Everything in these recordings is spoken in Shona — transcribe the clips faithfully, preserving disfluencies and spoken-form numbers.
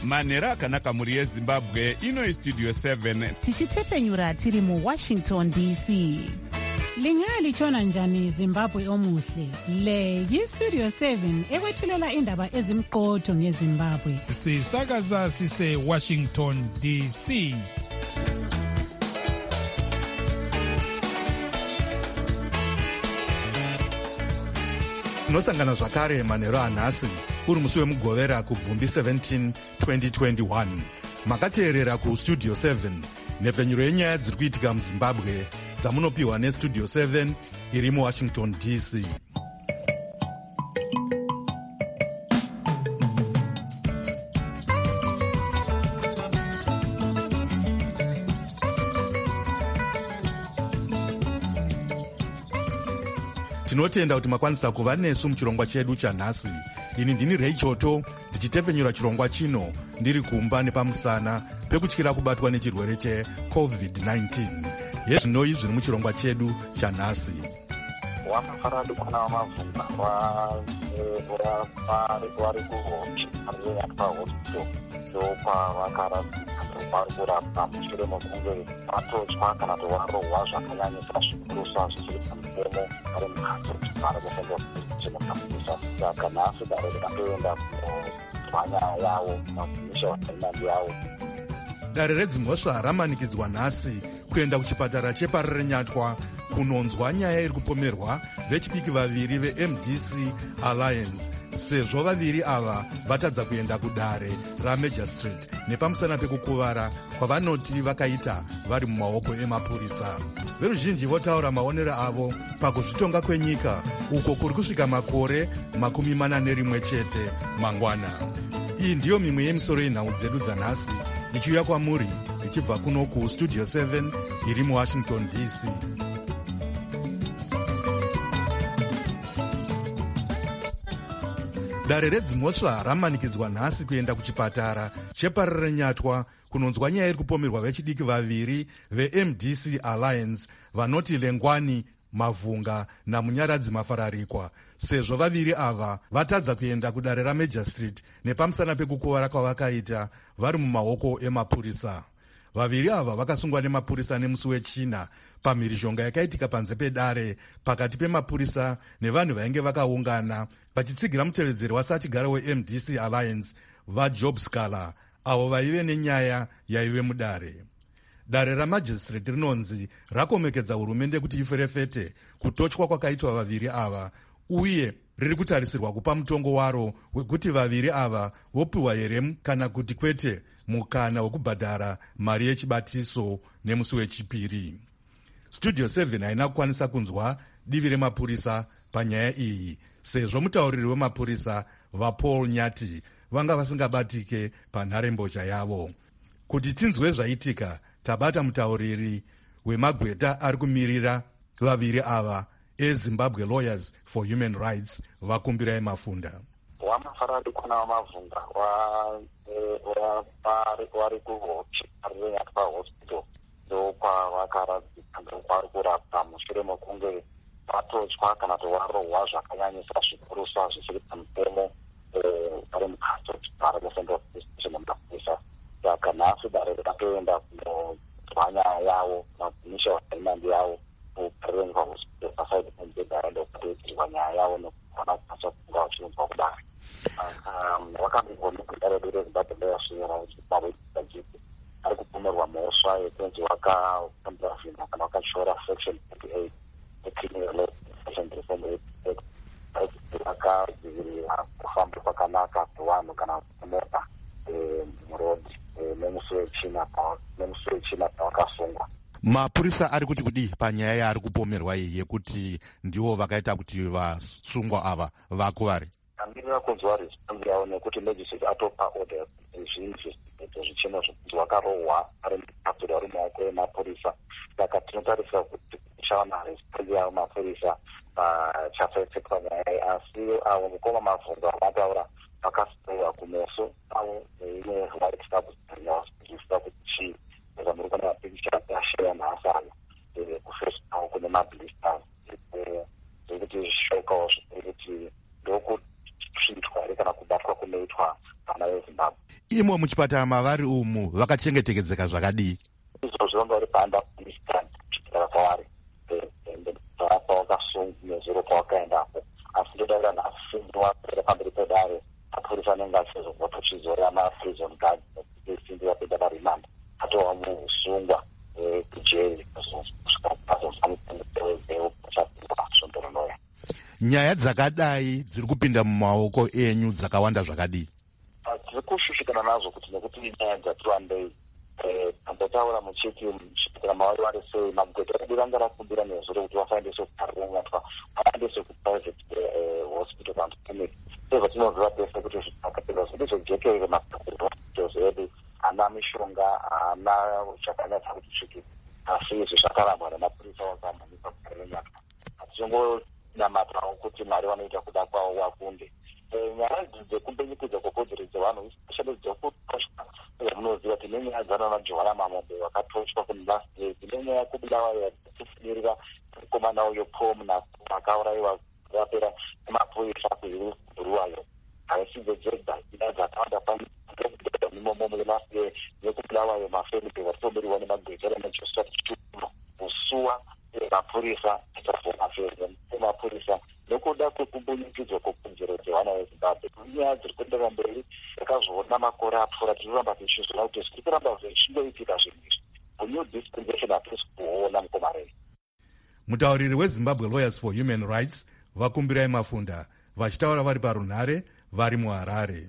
manhero akanaka mhuri yezimbabwe. Ino istudio seven tichitefenyura tiri muwashington D C. Lingalitshona njani Zimbabwe omuhle? Le yistudio seven ekwethulela indaba ezimqotho ngeZimbabwe. Sisakaza sise Washington D C. Nosangana zvakare manhero anhasi uri musi wemugovera kubvumbi seventeen twenty twenty-one. Makateerera kustudio seven nhepfenyuro yenyaya dziri kuitika muZimbabwe dzamunopiwa nestudio seven iri muwashington D C. Tinotenda kuti makwanisa kuva nesu muchirongwa chedu chanhasi. Ini ndini Reichoto ndichitefenyura chirongwa chino ndiri kumba nepamusana pekutyira kubatwa nechirwere checovid nineteen. Yezvinoi zviri muchirongwa chedu chanhasi. Wamafaradu kuna wamavunga vari kuhochi ari pahospital ndopa vakaradzika vari kurapwa mushure mekunge vatotya kana kuti varohwa zvakanyanyisa zvikurusa zvisiri pamutemo ari mukati vari kufenda chinokamisa. Saka nhasi dare rikatoenda kunzwa nyaya yavo magumisha vainandi yavo. Dare redzimhosva ramanikidzwa nhasi kuenda kuchipatara cheparerenyatwa kunonzwa nyaya iri kupomerwa vechidiki vaviri veM D C Alliance sezvo vaviri ava vatadza kuenda kudare raMajor Street nepamusana pekukuvara kwavanoti vakaita vari mumaoko emapurisa. Veruzhinji votaura maonero avo pakuzvitonga kwenyika uko kuri kusvika makore makumi mana nerimwe chete mangwana. Iyi ndiyo mimwe yemisoro yenhau dzedu dzanhasi ichiuya kwamuri ichibva kuno kustudio seven iri muwashington D C. Dare redzimhosva ramanikidzwa nhasi kuenda kuchipatara cheparerenyatwa kunonzwa nyaya iri kupomerwa vechidiki vaviri veM D C Alliance vanoti Lengwani Mavhunga naMunyaradzi Mafararikwa sezvo vaviri ava vatadza kuenda kudare raMajor Street nepamusana pekukuvara kwavakaita vari mumaoko emapurisa. Vaviri ava vakasungwa nemapurisa nemusi wechina pamhirizhonga yakaitika panze pedare pakati pemapurisa nevanhu vainge vakaungana vachitsigira mutevedzeri wasachigara weM D C Alliance vaJob Scala avo vaive nenyaya yaive mudare. Dare ramajistrate rinonzi rakomekedza hurumende kuti iferefete kutotywa kwakaitwa vaviri ava uye riri kutarisirwa kupa mutongo waro wekuti vaviri ava vopiwa here kana kuti kwete mukana wekubhadhara mari yechibatiso nemusi wechipiri. Studio seven haina kukwanisa kunzwa divi remapurisa panyaya iyi sezvo mutauriri wemapurisa vaPaul Nyati vanga vasingabatike panharembozha yavo. Kuti tinzwe zvaitika tabata mutauriri wemagweta ari kumirira vaviri ava eZimbabwe Lawyers for Human Rights vakumbirai Mafunda. Wamafaradu kuna wamavunga vari kuhochi ari pahospital ndopa vakaradzika vari kurapwa mushure mekunge vatotya kana kuti varohwa zvakanyanyisa zvikurusa zvisiri pamutemo vari mukati vari kufenda chinokamisa. Saka nhasi dare rikatoenda kunonzwa nyaya yavo magumisha vainandi yavo kuparerenga hospital pasaidi pemubhedhara ndokutoudzirwa nyaya yavo nokukwana kupasa kunga vachinonzwa kudare. Vakambigoni kudare redu reZimbabwe ndeyasvira chibaroiajipi ari kupomerwa mhosva yekunzi wakapambura zvinhu kana wakashora section thirty-eight yecriminal law section reform act vakadzivirira kufamba kwakanaka kwevanhu kana mota murodhi nemusi wechina pavakasungwa. Mapurisa ari kuti kudi panyaya yaari kupomerwa iyi yekuti ndivo vakaita kuti vasungwa ava vakuvari? Amirira kunzwa response yavo nekuti legislature atopa order zvinvestigate zvichena zvokunzi vakarohwa ari mukati vari mumaoko emapurisa. Saka tinotarisira kuti tichaona response yavo mapurisa pachapfekwa nyaya asi avo mukoma Mavhunga vataura vakasiwa kumeso avo ine white substance kuti chii zamuri kuna mapikicha akashaya nhasana kufesita kune mablisters zvekuti zvishokawo zvekuti ndokusvitwa kana kubatwa kunoitwa vana veZimbabwe. imo muchipatara mavari umu vakachengetedzeka zvakadii? Izvo zvinonga uri paanda kusvikira kwavari parapa wakasungu nezuro pawakaendapo, asi ndoda kuti nhasi wapera pamberi pedare mapurisa anenge achizobva achizora maprison guard esimbi wapinda parimanda atova musungwa kujeri azozvamueonoya. Nyaya dzakadai dziri kupinda mumaoko enyu dzakawanda zvakadii? Tiri kushushikana nazvo kuti nekuti nyaya dzati wandei tambotaura mucheki musvikira mavari vari sei magweta edu ranga rakumbira nezuro kuti vasaendeswe kuparinatwa vaendeswe kuprivate hospital kana clinic. Sezvo tinoziva pese kuti zvakapedza zvedu zvejekerere mahospitals edu haana mishonga, haana zvakanatsa kuti sviki, asi izvi zvakarambwa nemapurisa vakamhanyisa kuparinatwa. Hatichongonamatawo kuti mari vanoita kuda kwavo wakunde. Nyaya dzekumbenyikudza kwekodzero dzevanhu especially dzekutosva munoziva tine nyaya dzanana Johana Mamombe vakatochwa kune last day, tine nyaya yekubulawa yatifirira mukomana uyo Pom akauraiwa vapera nemapurisa kuruwayo. Haisidzo dzega nyaya dzakawanda pamimomo mune last day yekubulawayo mafelipe vatoberiwa nemagweta remanchester chituno kusuwa mapurisa itavomaferi emapurisa nekuda kwekumbunyikidzwa kwekodzero dzevana vezimbabwe. Nyaya dziri kuendera mberi takazvoona makore apfuura tinoramba tichizvona kuti zviri kuramba zvichingoitika zvinhu izvi. New dispensation hatisi kuona mukomarei. Mutauriri weZimbabwe Lawyers for Human Rights vakumbirai Mafunda vachitaura vari parunhare vari muHarare.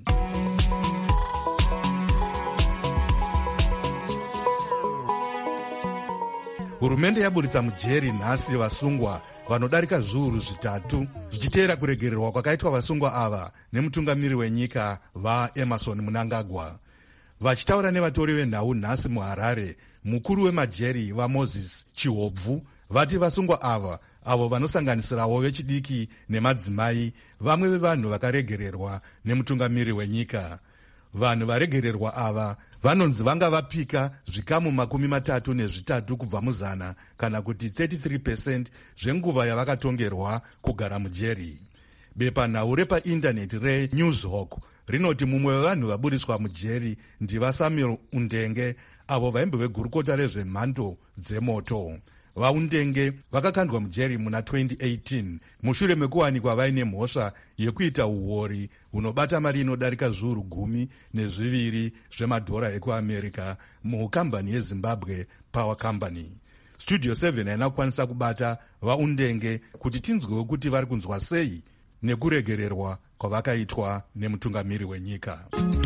Hurumende yaburitsa mujeri nhasi vasungwa vanodarika zviuru zvitatu zvichiteera kuregererwa kwakaitwa vasungwa ava nemutungamiri wenyika vaEmerson Mnangagwa. Vachitaura nevatori venhau nhasi muHarare, mukuru wemajeri vaMoses Chihobvu vati vasungwa ava avo vanosanganisirawo vechidiki nemadzimai vamwe vevanhu vakaregererwa nemutungamiri wenyika. Vanhu varegererwa ava vanonzi vanga vapika zvikamu makumi matatu nezvitatu kubva muzana kana kuti thirty-three percent zvenguva yavakatongerwa kugara mujeri. Bepanhau repaindaneti reNewshawk rinoti mumwe wevanhu vaburiswa mujeri ndivaSamuel Undenge avo vaimbe vegurukota rezvemhando dzemoto. VaUndenge vakakandwa mujeri muna twenty eighteen mushure mekuwanikwa vaine mhosva yekuita uori hunobata mari inodarika zviuru gumi nezviviri zvemadhora ekuamerica mukambani yeZimbabwe Power Company. Studio seven haina kukwanisa kubata vaUndenge kuti tinzwewo kuti vari kunzwa sei nekuregererwa kwavakaitwa nemutungamiri wenyika.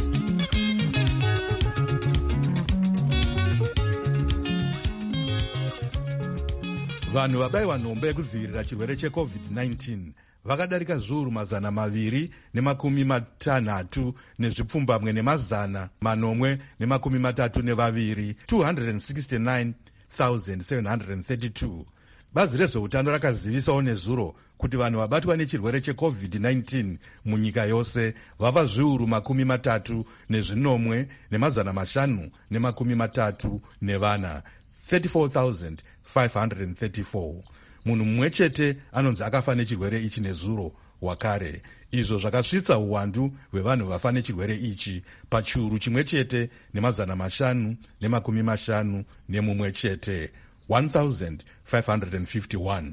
Vanhu vabayiwa nhombe yekudzivirira chirwere checovid nineteen vakadarika zviuru mazana maviri nemakumi matanhatu nezvipfumbamwe nemazana manomwe nemakumi matatu nevaviri two hundred sixty-nine thousand seven hundred thirty-two. Bazi rezveutano rakazivisawo nezuro kuti vanhu vabatwa nechirwere checovid nineteen munyika yose vava zviuru makumi matatu nezvinomwe nemazana mashanu nemakumi matatu nevana thirty-four thousand five hundred thirty-four. Munhu mumwe chete anonzi akafa nechirwere ichi nezuro wakare. Izvo zvakasvitsa uwandu hwevanhu vafa nechirwere ichi pachiuru chimwe chete nemazana mashanu nemakumi mashanu nemumwe chete one thousand five hundred fifty-one.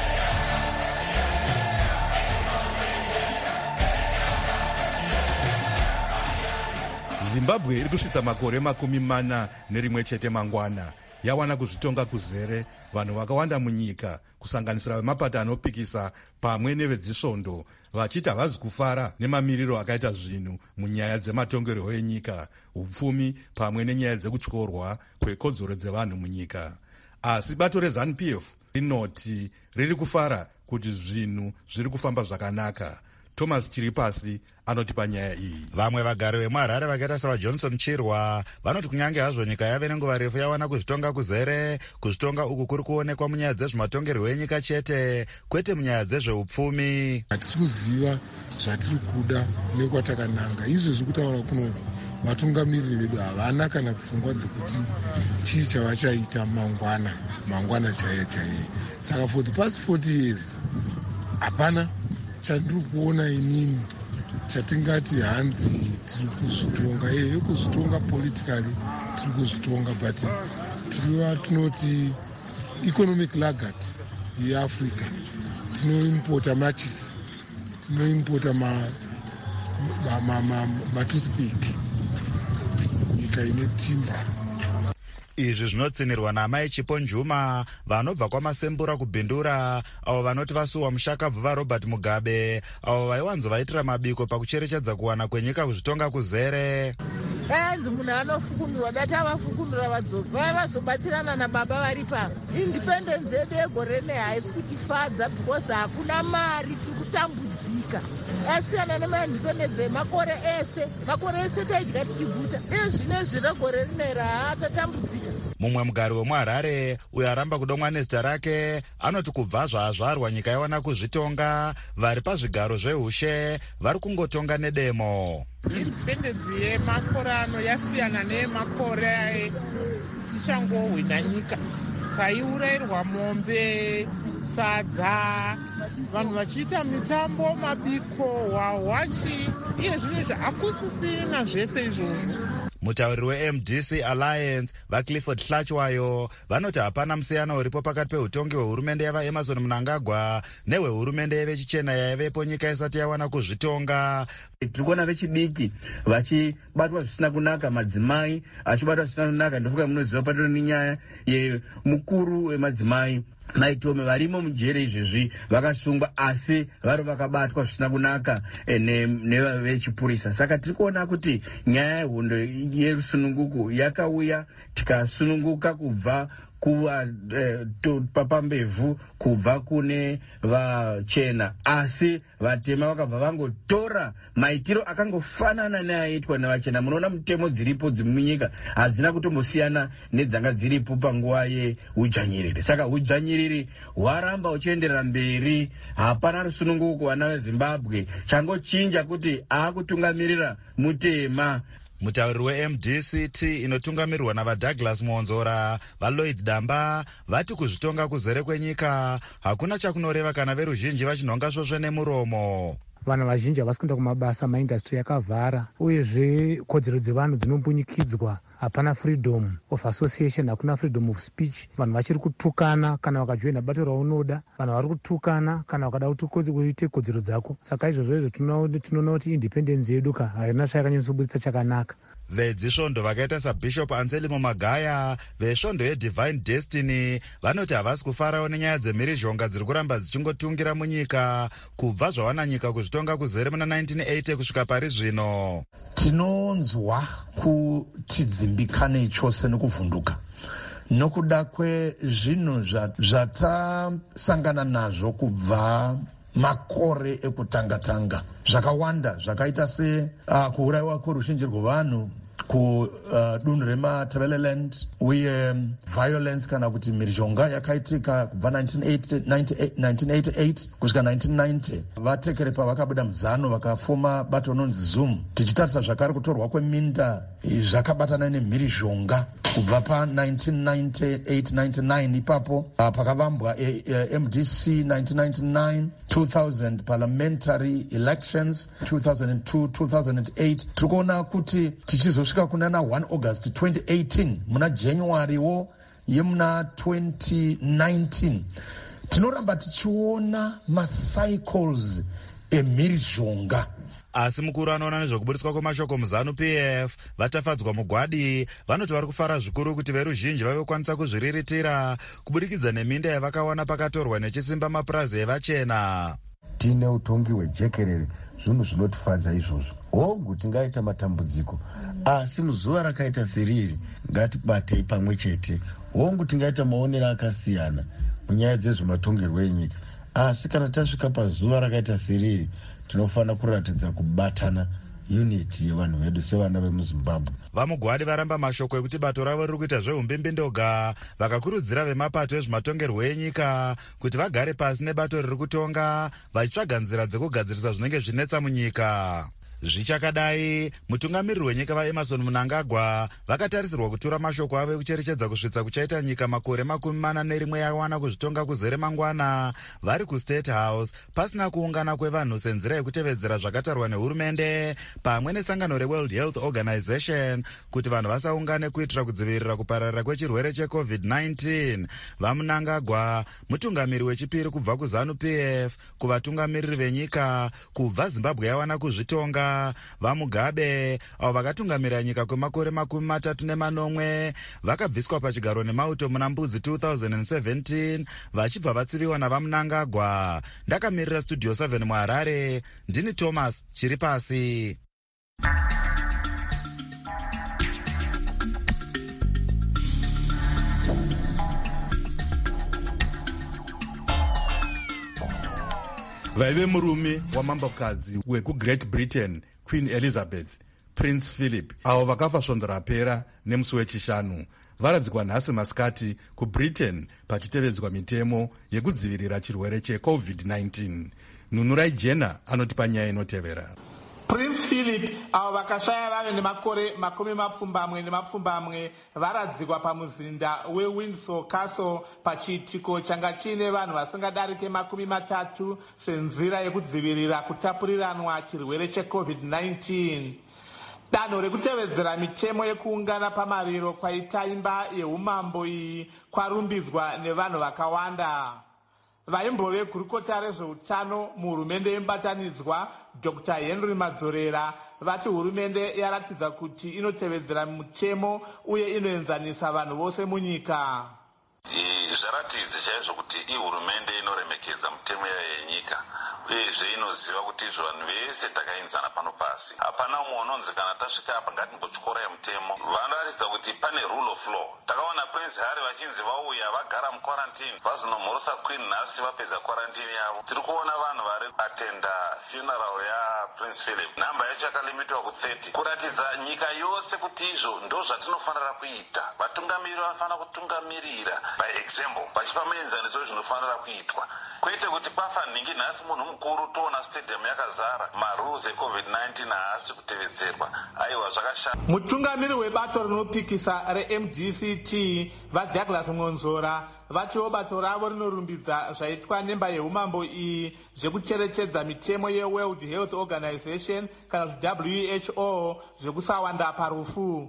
Zimbabwe iri kusvitsa makore makumi mana nerimwe chete mangwana yawana kuzvitonga kuzere vanhu vakawanda munyika kusanganisira vemapato anopikisa pamwe nevedzisvondo vachiti havazi kufara nemamiriro akaita zvinhu munyaya dzematongerwo enyika, upfumi pamwe nenyaya dzekutyorwa kwekodzero dzevanhu munyika. Asi bato reZANU P F rinoti riri kufara kuti zvinhu zviri kufamba zvakanaka. Thomas Chiripasi anoti panyaya iyi. Vamwe vagari vemuHarare vakaita savaJohnson Chirwa vanoti kunyange hazvo nyika yave nenguva refu yawana kuzvitonga kuzere, kuzvitonga uku kuri kuonekwa munyaya dzezvematongerwo enyika chete, kwete munyaya dzezveupfumi. Hatisi kuziva zvatiri kuda nekwatakananga. Izvezvi kutaura kunoti vatungamiriri vedu havana kana pfungwa dzekuti chii chavachaita mangwana, mangwana chaiye chaiye. Saka for the past forty years hapana chandiri kuona inini chatingati hanzi tiri kuzvitonga ehe kuzvitonga politically tiri kuzvitonga but tiriva tinoti economic laggard yeafrica tinoimpota matches tinoimpota matoothpick nyika ine timba. Izvi zvinotsinirwa naMai Chipo Njuma vanobva kwamasembura kubhindura, avo vanoti vasuwa mushakabvu vaRobert Mugabe, avo vaiwanzovaitira mabiko pakucherechedza kuwana kwenyika kuzvitonga kuzere. Ainzi munhu anofukunurwa dati avafukunura vadzoki vaya vazobatirana nababa vari pano. Independence yedu yegore nehaisi kutifadza because hakuna mari, tiri kutambudzika. Asiyana nemaindependence yemakore ese, makore ese taidya tichiguta. Ezvinezvi regore rineri haatatambudzika. Mumwe mugari wemuHarare uyo aramba kudomwa nezita rake anoti kubva zvazvarwa nyika yawana kuzvitonga, vari pazvigaro zveushe vari kungotonga nedemo. Independence yemakore ano yasiyana neyemakore tichangohwina nyika. Taiurayirwa mombe, sadza, vanhu vachiita mitambo, mabiko, wawachi, iye zvinezvi hakusisina zvese izvozvo. Mutauriri weM D C Alliance vaClifford Hlachwayo vanoti hapana musiyano uripo pakati peutongi hwehurumende yavaEmerson Mnangagwa nehwehurumende yevechichena yaivepo nyika isati yawana kuzvitonga. Tiri kuona vechidiki vachibatwa zvisina kunaka, madzimai achibatwa zvisina kunaka. Ndofuka munoziva patori nenyaya yemukuru wemadzimai Mai Tome varimo mujere izvezvi vakasungwa asi vari vakabatwa zvisina kunaka nevechipurisa. Saka tiri kuona kuti nyaya yehondo yerusununguko yakauya tikasununguka kubva kuva eh, papambevhu kubva kune vachena, asi vatema vakabva vangotora maitiro akangofanana neaitwa nevachena. Munoona mutemo dziripo dzimunyika hadzina kutombosiyana nedzanga dziripo panguva yeudzvanyiriri. Saka udzvanyiriri hwaramba uchienderera mberi, hapana rusununguko vana veZimbabwe. Changochinja kuti aakutungamirira mutema. Mutauriri weM D C T inotungamirirwa navaDouglas Muonzora vaLloyd Damba vati kuzvitonga kuzere kwenyika hakuna chakunoreva kana veruzhinji vachinhonga svosve nemuromo. Vanhu vazhinji havasi kuenda kumabasa, maindastry yakavhara, uyezve kodzero dzevanhu dzinombunyikidzwa. Hapana freedom of association, hakuna freedom of speech. Vanhu vachiri kutukana kana wakajoina bato raunoda, vanhu vari kutukana kana wakada kuti uite kodzero dzako. Saka izvozvo izvo tinoona kuti independence yedu ka haina zvayakanyatsobudisa chakanaka. Vedzisvondo vakaita saBishop Anselmo Magaya vesvondo yeDivine Destiny vanoti havasi kufarawo nenyaya dzemhirizhonga dziri kuramba dzichingotungira munyika kubva zvawana nyika kuzvitonga kuzere muna nineteen eighty kusvika pari zvino. Tinonzwa kuti dzimbikane chose nekuvhunduka nokuda kwezvinhu zvatasangana nazvo kubva makore ekutanga-tanga. Zvakawanda zvakaita se uh, kuurayiwa kweruzhinji rwevanhu kudunhu uh, reMatabeleland, uye um, violence kana kuti mhirizhonga yakaitika kubva nineteen eighty-eight kusvika nineteen ninety. Vatekerepa vakabuda muzano vakafoma bato rinonzi Zoom. Tichitarisa zvakare kutorwa kweminda zvakabatana nemhirizhonga kubva pa nineteen ninety-eight ninety-nine ipapo uh, pakavambwa e, e, M D C nineteen ninety-nine, two thousand parliamentary elections, two thousand two, two thousand eight. Tikuona kuti tichizosvika kuna na one August twenty eighteen muna January wo yemuna twenty nineteen tinoramba tichiona macycles emhirizhonga. Asi mukuru anoona nezvokubudiswa kwemashoko muZanu-P F vatafadzwa mugwadi vanoti vari kufara zvikuru kuti veruzhinji vavekwanisa kuzviriritira kubudikidza neminda yavakawana pakatorwa nechisimba mapurazi evachena. Tine utongi hwejekerere, zvinhu zvinotifadza izvozvo. Hongu tingaita matambudziko, asi muzuva rakaita seriri ngatibatei pamwe chete. Hongu tingaita maonero akasiyana munyaya dzezvematongerwo enyika, asi kana tasvika pazuva rakaita seriri tinofana kuratidza kubatana unity yevanhu vedu sevana vemuZimbabwe. Vamugwadi varamba mashoko ekuti bato ravo riri kuita zveumbimbi ndoga, vakakurudzira vemapato ezvematongerwo enyika kuti vagare pasi nebato riri kutonga vachitsvaga nzira dzekugadzirisa zvinenge zvinetsa munyika. Zvichakadai, mutungamiriri wenyika vaEmerson Mnangagwa vakatarisirwa kutura mashoko avo ekucherechedza kusvitsa kuchaita nyika makore makumi mana nerimwe yawana kuzvitonga kuzere mangwana vari kuState House pasina kuungana kwevanhu senzira yekutevedzera zvakatarwa nehurumende pamwe nesangano reWorld Health Organization kuti vanhu vasaungane kuitira kudzivirira kupararira kwechirwere checovid nineteen. VaMnangagwa mutungamiri wechipiri kubva kuZANU P F kuvatungamiriri venyika kubva Zimbabwe yawana kuzvitonga. VaMugabe avo vakatungamirira nyika kwemakore makumi matatu nemanomwe vakabviswa pachigaro nemauto muna Mbudzi two thousand seventeen vachibva vatsiviwa navaMnangagwa. Ndakamirira Studio seven muHarare, ndini Thomas Chiripasi. Vaive murume wamambokadzi wekuGreat Britain Queen Elizabeth, Prince Philip, avo vakafa svondo rapera nemusi wechishanu, varadzikwa nhasi masikati kuBritain pachitevedzwa mitemo yekudzivirira chirwere checovid nineteen. Nunurai Jena anotipa nyaya inotevera. Prince Philip avo vakashaya vave nemakore makumi mapfumbamwe nemapfumbamwe varadzikwa pamuzinda weWindsor Castle pachiitiko changa chiine vanhu vasingadarike makumi matatu senzira yekudzivirira kutapuriranwa chirwere checovid nineteen. Danho rekutevedzera mitemo yekuungana pamariro kwaita imba yeumambo iyi kwarumbidzwa nevanhu vakawanda. Vaimbove vegurukota rezveutano muhurumende yemubatanidzwa Doctor Henry Madzorera vati hurumende yaratidza kuti inotevedzera mutemo uye inoenzanisa vanhu vose munyika. Zvaratidza chaizvo kuti ihurumende inoremekedza mutemo yayo yenyika uyezve inoziva kuti izvo vanhu vese takaenzana pano pasi. Hapana umwe unonzi kana tasvika apa ngatimbotyorai mutemo. Vanoratidza kuti pane rule of law. Takaona Prince Harry vachinzi vauya vagara muquarantine vazinomhorosa Queen nhasi vapedza quarantine yavo. Tiri kuona vanhu vari atenda funeral yaPrince Philip, namba yacho yakalimitwa ku thirty, kuratidza nyika yose kuti izvo ndo zvatinofanira kuita. Vatungamiriri vanofanira kutungamirira by example vachipa muenzaniso wezvinofanira kuitwa, kwete kuti pafa nhingi nhasi munhu mukuru toona stadium yakazara marules ecovid nineteen haasi kutevedzerwa. Aiwa zvakashata. Mutungamiri webato rinopikisa reM D C T vaDouglas Ngonzora vatiwo bato ravo rinorumbidza zvaitwa nemba yeumambo iyi zvekucherechedza mitemo yeWorld Health Organization kana kuti W H O zvekusawanda parufu.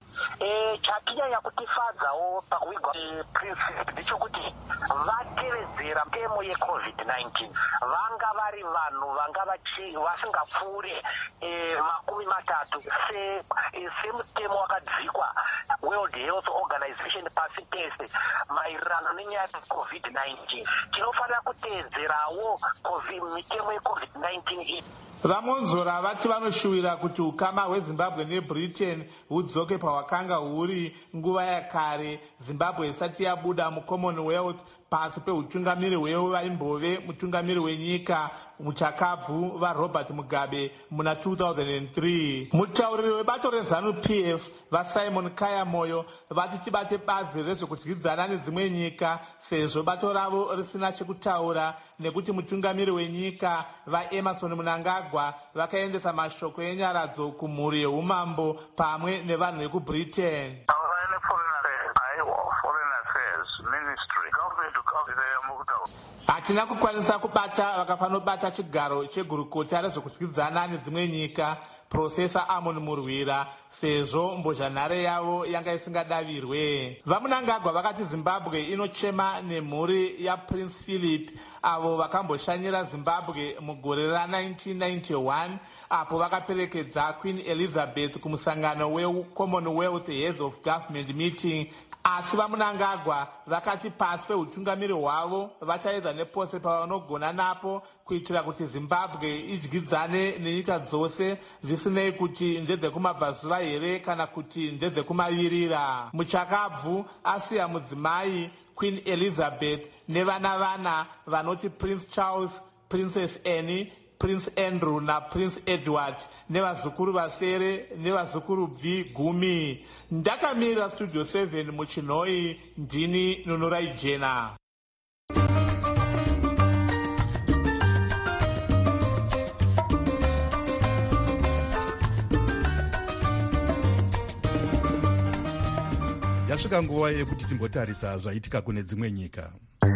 Eh, chatinyanya kutifadzawo pakuvigwa Prince ndechekuti vatevedzera mitemo yecovid nineteen. Vanga vari vanhu vanga vasingapfuure eh, makumi matatu se semutemo wakadzikwa World Health Organization pasi pese maererano nenyaya yecovid nineteen. Tinofanira kuteedzerawo mitemo yecovid nineteen iyi. VaMonzora vati vanoshuwira kuti ukama hweZimbabwe neBritain hudzoke pahwakanga huri nguva yakare Zimbabwe isati yabuda muCommonwealth pasi peutungamiri hwevaimbove mutungamiri wenyika muchakabvu vaRobert Mugabe muna two thousand three. Mutauriri webato reZANU P F vaSimon Kayamoyo vati tibate bazi rezvekudyidzana nedzimwe nyika sezvo bato ravo risina chekutaura nekuti mutungamiri wenyika vaEmerson Mnangagwa vakaendesa mashoko enyaradzo kumhuri yeumambo pamwe nevanhu vekuBritain. Hatina kukwanisa kubata vakafanobata chigaro chegurukota rezvekudyidzana nedzimwe nyika Professor Amon Murwira sezvo mbozhanhare yavo yanga isingadavirwe. VaMnangagwa vakati Zimbabwe inochema nemhuri yaPrince Philip avo vakamboshanyira Zimbabwe mugore ra1991 apo vakaperekedza Queen Elizabeth kumusangano weCommonwealth Heads of Government meeting. Asi vaMnangagwa vakati pasi peutungamiri hwavo vachaedza nepose pavanogona napo kuitira kuti Zimbabwe idyidzane nenyika dzose zvisinei kuti ndedzekumabvazuva here kana kuti ndedzekumavirira. Muchakabvu asiya mudzimai Queen Elizabeth nevana vana vanoti Prince Charles, Princess Anne, Prince Andrew na Prince Edward nevazukuru vasere nevazukuru bvi gumi. Ndakamirira Studio seven muChinoi, ndini Nunurai Jena. Yasvika nguva yekuti timbotarisa zvaitika kune dzimwe nyika.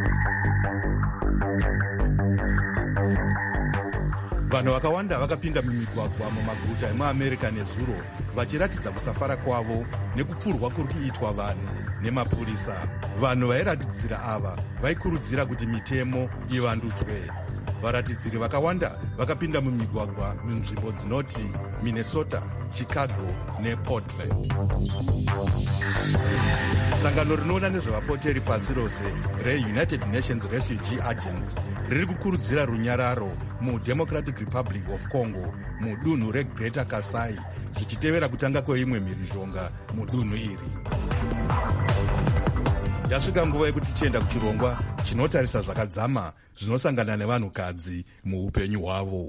Vanhu vakawanda vakapinda mumigwagwa mumaguta emuamerica nezuro vachiratidza kusafara kwavo nekupfurwa kuri kuitwa vanhu nemapurisa. Vanhu vairatidzira ava vaikurudzira kuti mitemo ivandudzwe. Varatidziri vakawanda vakapinda mumigwagwa munzvimbo dzinoti Minnesota, Chicago nePortland. Sangano rinoona nezvevapoteri pasi rose reUnited Nations Refugee Agents riri kukurudzira runyararo muDemocratic Republic of Congo mudunhu reGreater Kasai zvichitevera kutanga kweimwe mhirizhonga mudunhu iri. Yasvika nguva yekuti tichienda kuchirongwa chinotarisa zvakadzama zvinosangana nevanhukadzi muupenyu hwavo.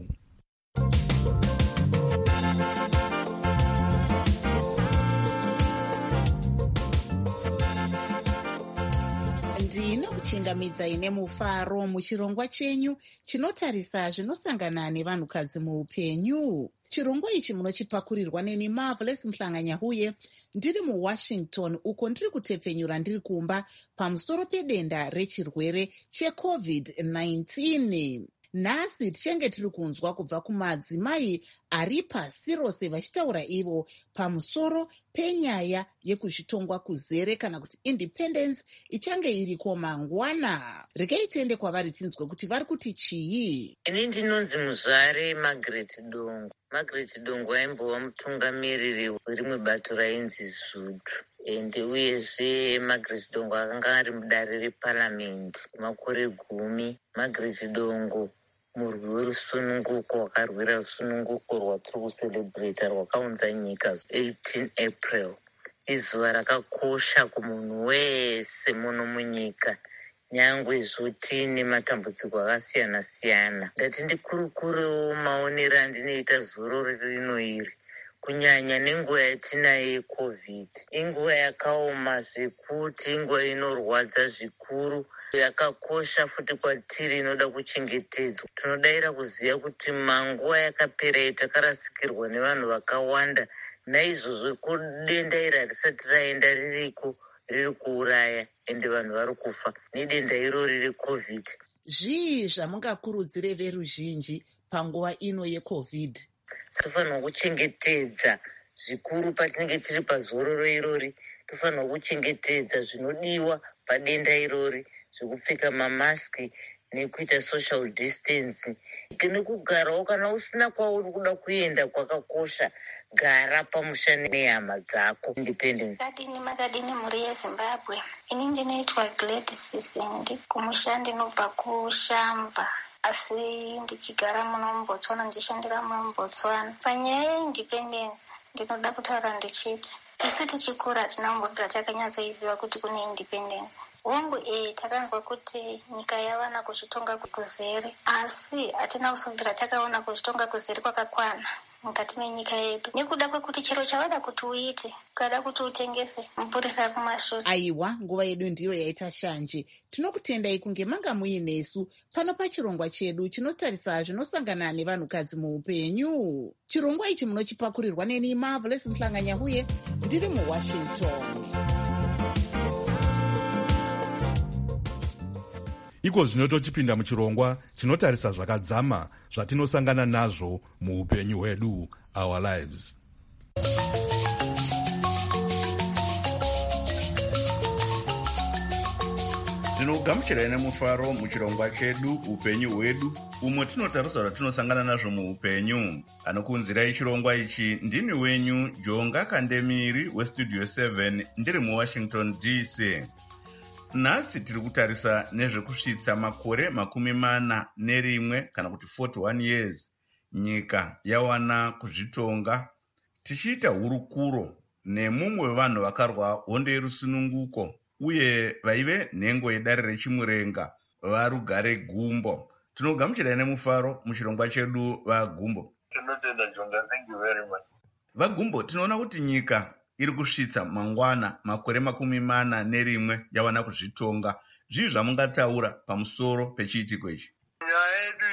Ndinokuchingamidzai nemufaro muchirongwa chenyu chinotarisa zvinosangana nevanhukadzi muupenyu. Chirongwa ichi munochipakurirwa neni Marvelous Mhlanganyahuye ndiri muWashington, uko ndiri kutepfenyura ndiri kumba pamusoro pedenda rechirwere checovid nineteen. Nhasi tichenge tiri kunzwa kubva kumadzimai ari pasi rose vachitaura ivo pamusoro penyaya yekuzvitongwa kuzere kana kuti independence ichange iriko mangwana. Regai tiende kwavari tinzwe kuti vari kuti chii. Ini ndinonzi Muzvare Margaret Dongo. Margaret Dongo aimbova mutungamiriri werimwe bato rainzi Zudhu. Ende uyezve Margaret Dongo akanga ari mudare reparamende makore gumi. Margaret Dongo murwi werusununguko wakarwira rusununguko rwatiri kucelebrata rwakaunza nyika eighteen April. Izuva rakakosha kumunhu wese muno munyika, nyangwe zvotine matambudziko akasiyana siyana. Ngati ndikurukuru maonero andinoita zuro rino iri, kunyanya nenguva yatinayo yecovid. Inguva yakaoma zvekuti inguva inorwadza zvikuru, yakakosha futi kwatiri, inoda kuchengetedzwa. Tinodaira kuziva kuti manguva yakapera takarasikirwa nevanhu vakawanda, naizvozvo kudenda iri harisati raenda ririko riri kuuraya ende vanhu vari kufa nedenda iro riri covid. Zvii zvamungakurudzire veruzhinji panguva ino yecovid? Tofanirwa kuchengetedza zvikuru patinenge tiri pazororo irori. Tofanirwa kuchengetedza zvinodiwa padenda irori, zvekupfeka mamaski nekuita social distance. Nekugarawo kana usina kwauri kuda kuenda kwakakosha, gara pamusha nehama dzako. Independence. Kadini makadini muri yeZimbabwe. Ini ndinoitwa Gladys Sisindi, kumusha ndinobva kuShamva. Asi ndichigara muno muBotswana, ndichishandira muno muBotswana. Panyaya yeindependence ndinoda kutaura ndichiti isu tichikura hatina kumbobvira takanyatsoiziva kuti kune independence. Hongu e takanzwa kuti nyika yavana kuzvitonga kuzere, asi hatina kusobvira takaona kuzvitonga kuzere kwakakwana mukati menyika yedu. Nekuda kwekuti chero chavada kuti uite, ukada kuti utengese, mupurisa kumashure. Aiwa, nguva yedu ndiyo yaita shanje. Tinokutendai kunge manga muinesu pano pachirongwa chedu chinotarisa zvinosangana nevanhukadzi muupenyu. Chirongwa ichi munochipakurirwa neni Marvelous Mhlanganyahuye ndiri muWashington. Iko zvino tochipinda muchirongwa chinotarisa zvakadzama zvatinosangana nazvo muupenyu hwedu, our lives. Tinogamuchirai nemufaro muchirongwa chedu upenyu hwedu, umwe tinotarisa zvatinosangana nazvo muupenyu. Anokunzirai chirongwa ichi ndini wenyu Jonga Kandemiri westudio seven ndiri muWashington D C. Nhasi tiri kutarisa nezvekusvitsa makore makumi mana nerimwe kana kuti forty-one years nyika yawana kuzvitonga, tichiita hurukuro nemumwe wevanhu vakarwa hondo yerusununguko uye vaive nhengo yedare rechimurenga vaRugare Gumbo. Tinogamuchirai nemufaro muchirongwa chedu vaGumbo. Tinotenda Jonga, thank you very much. VaGumbo, tinoona kuti nyika iri kusvitsa mangwana makore makumi mana nerimwe yawana kuzvitonga. Zvii zvamungataura pamusoro pechiitiko ichi? Nyaya yedu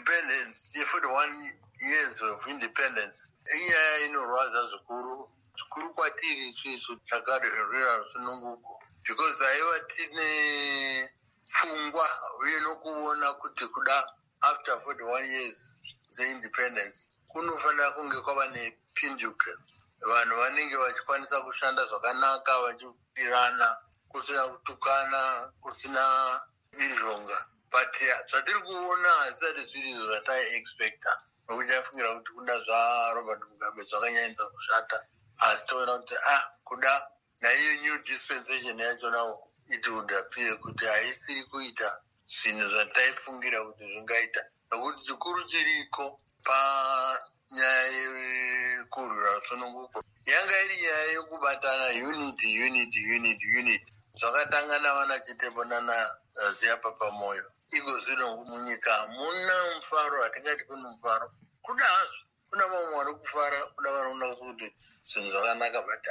yeindependence, ye forty-one years of independence, inyaya inorwadza zvikuru zvikuru kwatiri isusu takarerera rusununguko because aiva tine pfungwa uye nokuona kuti kuda after forty-one years dzeindependence kunofanira kunge kwava nepinduka, vanhu vanenge vachikwanisa kushanda zvakanaka vachipirana kusina kutukana kusina mirizhonga. But zvatiri kuona hazisati zviri izvo zvataiexpecta, nokuti taifungira kuti kuda zvaRobert Mugabe zvakanyanyisa kushata, asi toona kuti ah kuda naiyo new dispensation yachona it would appear kuti haisiri kuita zvinhu zvataifungira kuti zvingaita, nokuti chikuru chiriko panyaya yekurwira rusununguko yanga iri nyaya yokubatana unity unity unity unity zvakatanga navana Chitepo nana Ziya Papamoyo. Iko zvino munyika hamuna mufaro, hatingati kune mufaro. Kuda hazvo kuna vamwe vari kufara, kuna vanoona kuti zvinhu zvakanaka, but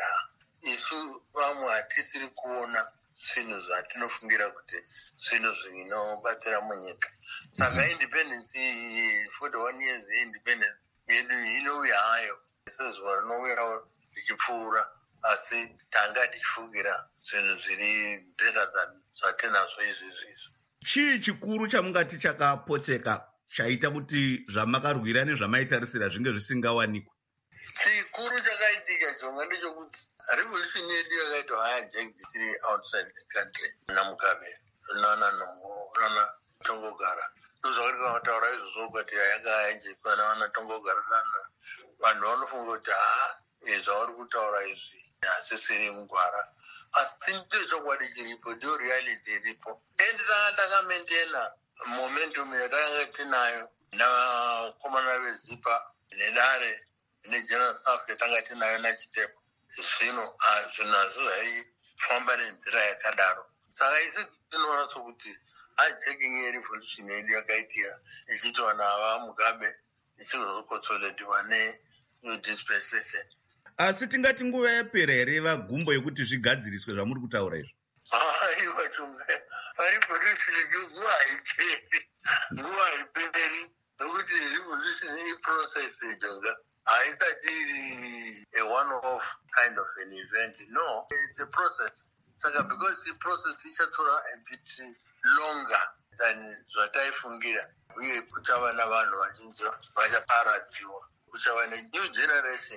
isu vamwe hatisiri kuona zvinhu zvatinofungira kuti zvinhu zvinobatsira munyika. Saka independence forty-one years yeindependence yedu inouya hayo sezuva rinouya richipfuura, asi tanga tichifungira zvinhu zviri mbera zvatinazvo izvizvi izvo. Chii chikuru chamungati chakapoteka chaita kuti zvamakarwira nezvamaitarisira zvinge zvisingawanikwe? Chikuru chakaitika chonga ndechokuti revolution yedu yakaitwa hijacked tiri outside the country naMugabe nana Nhongo nana Tongogara. Ndozvakarika kutaura izvozvo kuti yanga hijacked nana Tongogara nana vanhu vanofunga kuti ha zvavari kutaura izvi hazisiri mugwara, asi ndicho chokwadi chiripo, ndiyo reality iripo. Endi tanga takamaintaina momentum yatakanga tinayo navakomana veZipa nedare negeneral staff yatanga tinayo naChitepo. Zvino zvinhu hazvo zvaifamba nenzira yakadaro. Saka isi tinoona sokuti hijacking yerevolution yedu yakaitika ichiitwa navaMugabe ichizokotsolediwa nenew dispensation. Asi tingati nguva yapera here vagumbo yekuti zvigadziriswe zvamuri kutaura izvo? Aiwa chunga revolution nguva haiperi, nguva haiperi, nokuti revolution iprocess chunga haisati iri a one-off kind of an event. No, it's a process. Saka because the process ichatora a bit longer than zvataifungira, uye kuchava navanhu vazhinji vachaparadziwa, kuchava nenew generation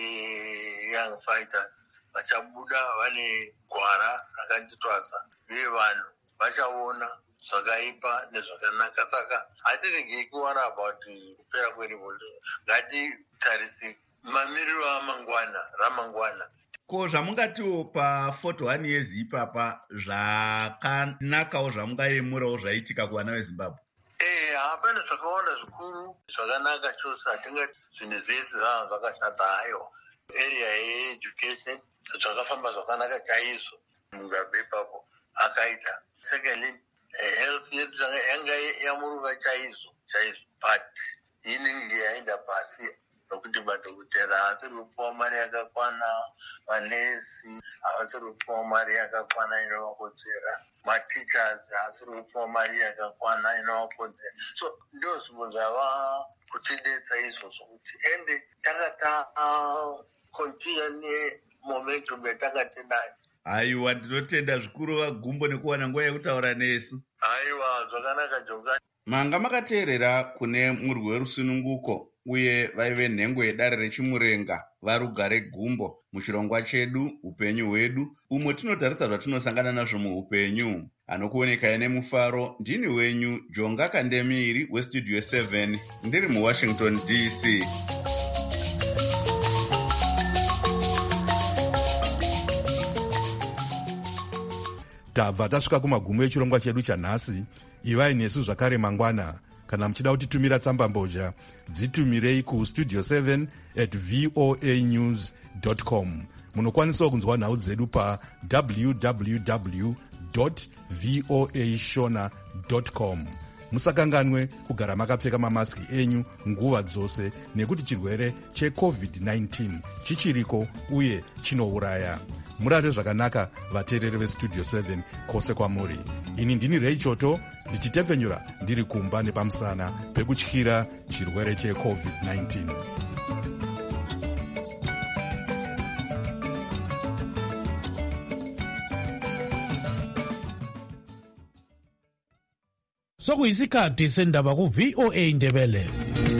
young fighters vachabuda vane gwara rakanditwasa, uye vanhu vachaona zvakaipa nezvakanaka. Saka hatiregi kuwara about kupera kwerevolution, ngatitarisi mamiriro amangwana ramangwana. Ko zvamungatiwo pa forty-one years ipapa zvakanakawo zvamungayemurawo zvaitika kuvana veZimbabwe? Eh, hapana zvakawanda zvikuru zvakanaka chose, hatingati zvinhu zvese zvava zvakashata hayo. Area yeeducation zvakafamba zvakanaka chaizvo Mugabe ipapo akaita. Secondly, health yedu yanga yamuruka chaizvo chaizvo, but inenge yaenda pasi nokuti madhokotera haasiri kupiwa mari yakakwana, manesi havasiri kupiwa mari yakakwana inovakodzera, mateachers haasiri kupiwa mari yakakwana inovakodzera. So ndo zvinhu zvava kutidetsa izvozvo kuti ende takata continue nemomentum yatakanga tinayo. Aiwa, ndinotenda zvikuru vagumbo nekuwana nguva yekutaura nesu. Aiwa, zvakanaka jonga. Manga makateerera kune murwi werusununguko uye vaive nhengo yedare rechimurenga varugare gumbo muchirongwa chedu upenyu hwedu, umwe tinotarisa zvatinosangana nazvo muupenyu. Anokuonekai nemufaro ndini wenyu Jonga Kandemiri westudio seven ndiri muWashington D C. Tabva tasvika kumagumo echirongwa chedu chanhasi. Ivai nesu zvakare mangwana. Kana muchida kutitumira tsamba mbozha, dzitumirei kustudio seven at voa news dot com. Munokwanisawo kunzwa nhau dzedu pa w w w dot voa shona dot com. Musakanganwe kugara makapfeka mamasiki enyu nguva dzose, nekuti chirwere checovid nineteen chichiriko uye chinouraya. Murare zvakanaka vateereri vestudio seven kwose kwamuri. Ini ndini Ray Choto ndichitefenyura ndiri kumba nepamusana pekutyira chirwere checovid nineteen. sokuyisikhathi sendaba ku-V O A Ndebele.